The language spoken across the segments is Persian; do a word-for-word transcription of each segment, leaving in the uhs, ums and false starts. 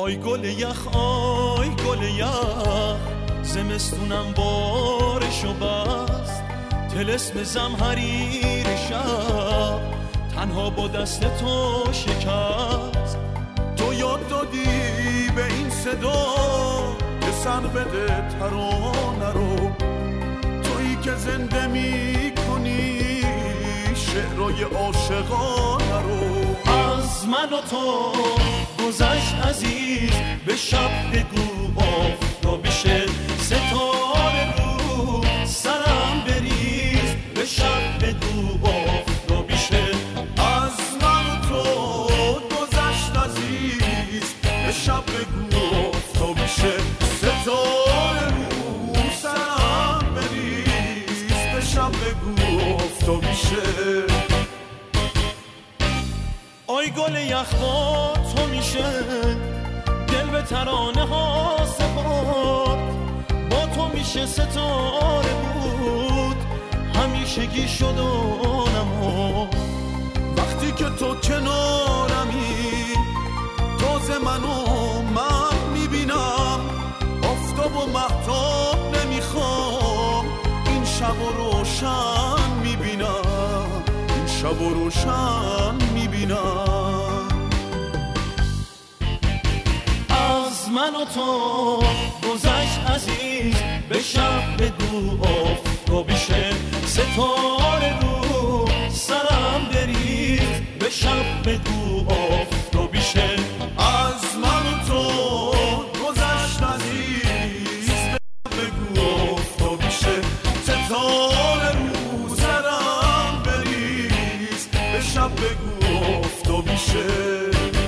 آی گل یخ آی گل یخ زمستونم بارشو بست طلسم زمهریر شب تنها با دست تو شکست تو یاد دادی به این صدا که سر بده ترانه رو تویی که زنده می کنی شعرهای عاشقانه رو از من و تو گذشت عزیز به شب بگو آفتاب بشه ستاره رو سرم بریز به شب بگو آفتاب بشه از من و تو گذشت عزیز به شب بگو آفتاب بشه ستاره رو سرم بریز به شب بگو آفتاب بشه آی گل یخ با تو میشه دل به ترانه ها سپرد با تو میشه ستاره بود همیشگی شد و نمود وقتی که تو کنارمی تازه منو من میبینم آفتاب و مهتاب نمیخوام این شب و روشن میبینم این شب و روشن میبینم از من و تو گذشت عزیز به شب بگو آفتاب بشه ستاره رو سرم بریز به شب بگو آفتاب بشه از من و تو گذشت عزیز به شب بگو آفتاب بشه ستاره رو سرم بریز به شب بگو آفتاب بشه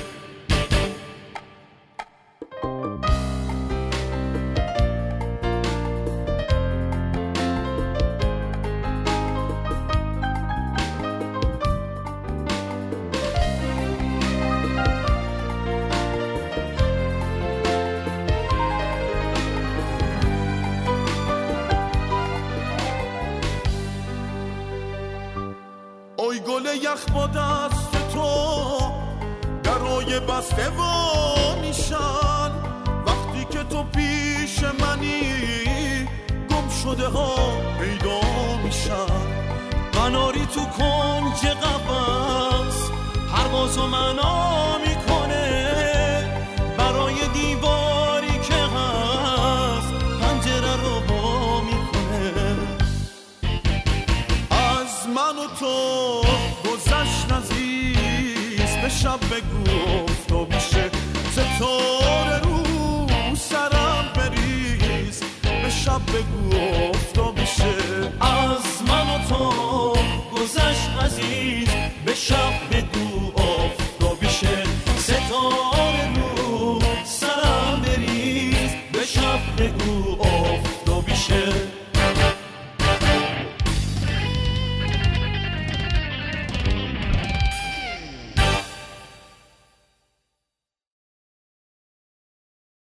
آی گل یخ با دست تو درای بسته وا میشن وقتی که تو پیش منی گم شده ها پیدا میشن قناری تو کنج قفس پروازو معنا میکنه برای دیواری که هست پنجره رو وا میکنه از من و تو گذشت عزیز به شب بگو